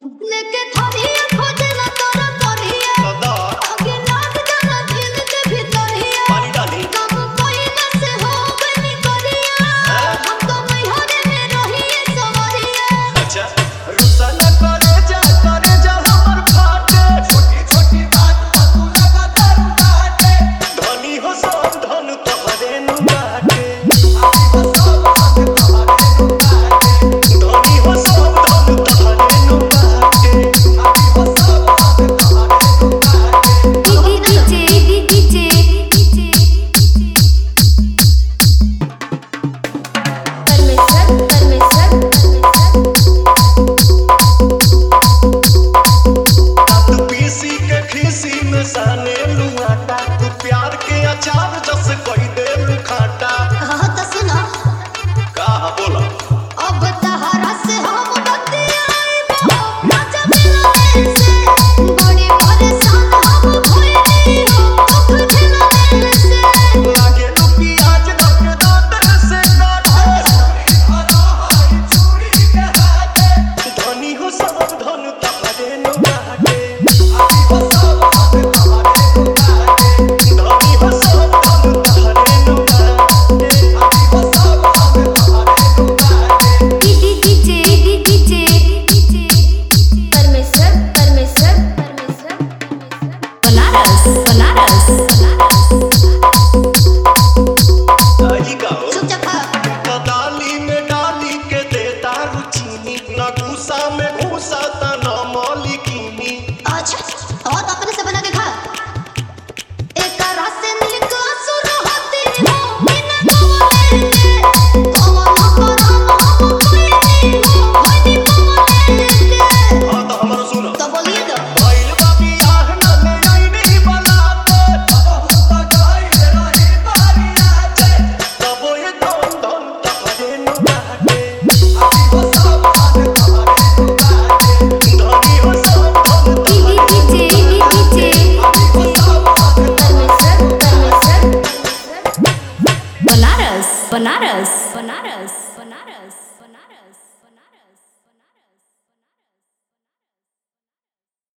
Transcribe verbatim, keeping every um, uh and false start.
लेके थोरिया खोजना तोरा परिया दादा आगे लाग जाना दिल के भीतरिया पानी डाली कब कोई न से हो गनी करिया हम तो मैहरे में रहिए सवरिया अच्छा रुसा न करे जा करे जा हमर फाटे छोटी छोटी बात पर तू लगा दारू काटे धनी हो सब धन तोहरे नु बाटे आदि हो सब धन तोहरे नु बाटे धनी हो सब धन तोहरे नु बाटे आदि हो सब धन तोहरे नु बाटे डीजे डीजे परमेश्वर परमेश्वर तू पीसी के खीसी में साने लुआटा तू प्यार के अचार जस कोई दे खाटा हां त सुना का बोला अब तहरा से हम बतियाइबो मजा मिलने से बड़ी परेशान हम भइली हो दुख झेलने से लागे लू प्याज लगे दांत से काटे हरा हाई चूड़ी के हाथे धनी हो सब धन तहरे नु बाटे आदि हो सब धन तहरे नु बाटे धनी हो सब धन तहरे नु बाटे आदि हो सब धन तहरे नु बाटे डीजे डीजे परमेश्वर परमेश्वर परमेश्वर बनारस बनारस आई गाओ चुप चाप दाली में डाली के देता रुचीनी न घूसा में घूसा त न मौलिकीनी अच्छा और अपने से बना के खा एक रस मिल्क असुर होती हो बिना बोले के कमल करम हम कोई नहीं हो होनी बोले के हाँ तो हमारा सुनो तो बोलिए तो भइल बाबी आह न ले आई नहीं बलाते बहुत गइल रही बारियाते तबो ये धन धन तहरे नु बाटे आदि हो सब धन तहरे नु बाटे धनी हो सब धन तहरे डीजे डीजे आदि हो सब धन परमेश्वर परमेश्वर बनारस बनारस बनारस